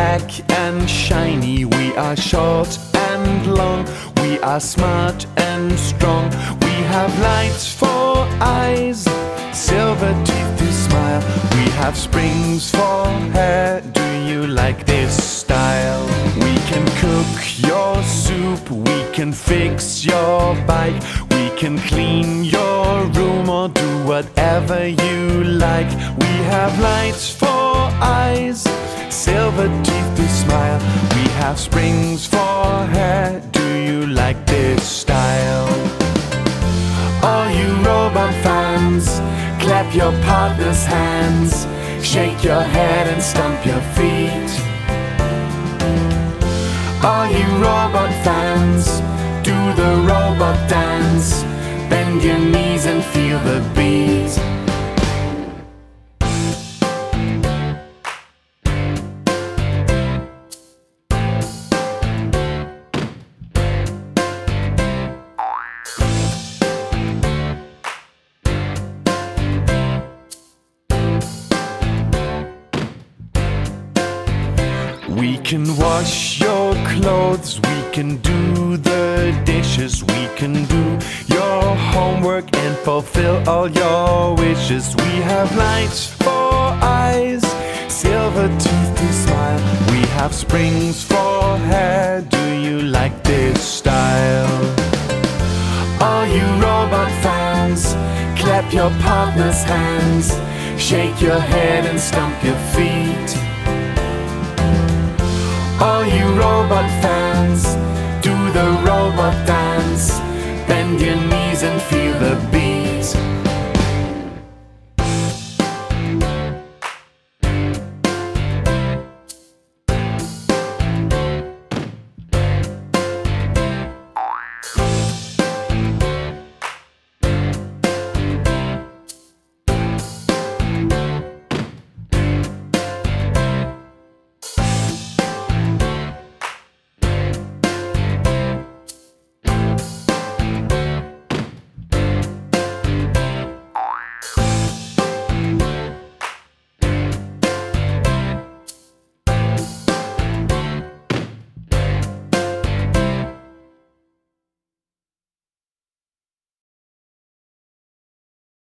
black and shiny, we are short and long, we are smart and strong. We have lights for eyes, silver teeth to smile. We have springs for hair, do you like this style? We can cook your soup, we can fix your bike, we can clean your room or do whatever you like. We have lights for eyes, silver teeth to smile. We have springs for hair, do you like this style? All you robot fans, clap your partner's hands, shake your head and stomp your feet. All you robot fans, do the robot dance, bend your knees and feel the beat. We can wash your clothes, we can do the dishes, we can do your homework and fulfill all your wishes. We have lights for eyes, silver teeth to smile. We have springs for hair, do you like this style? All you robot fans, clap your partner's hands, shake your head and stomp your feet. All you robot fans,